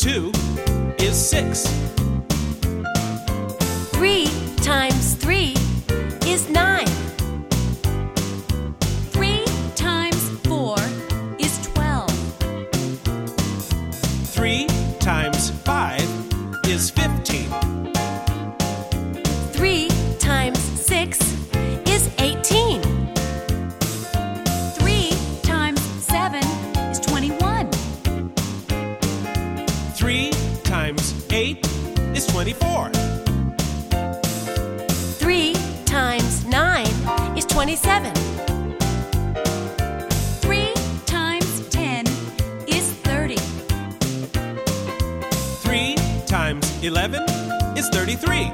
2 is 6. 3 times 3 is 9. 3 times 4 is 12. 3 times 5 is 15. 3 times 6 is 18. 3 times 7 is 21. 3 times 8 is 24. 3 times 9 is 27. 3 times 10 is 30. 3 times 11 is 33.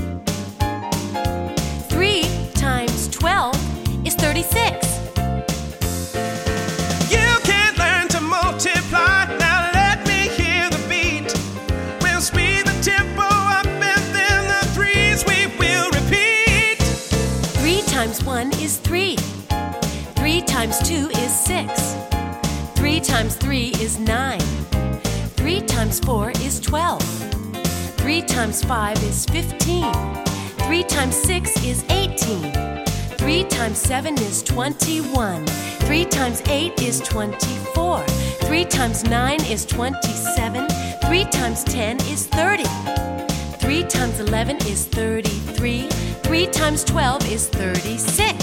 3 times 12 is 36. You can learn to multiply. Now let me hear the beat. We'll speed the tempo up and then the threes we will repeat. 3 times 1 is 3. 3 times 2 is 6. 3 times 3 is 9. 3 times 4 is 12. 3 times 5 is 15. 3 times 6 is 18. 3 times 7 is 21. 3 times 8 is 24. 3 times 9 is 27. 3 times 10 is 30. 3 times 11 is 33. 3 times 12 is 36.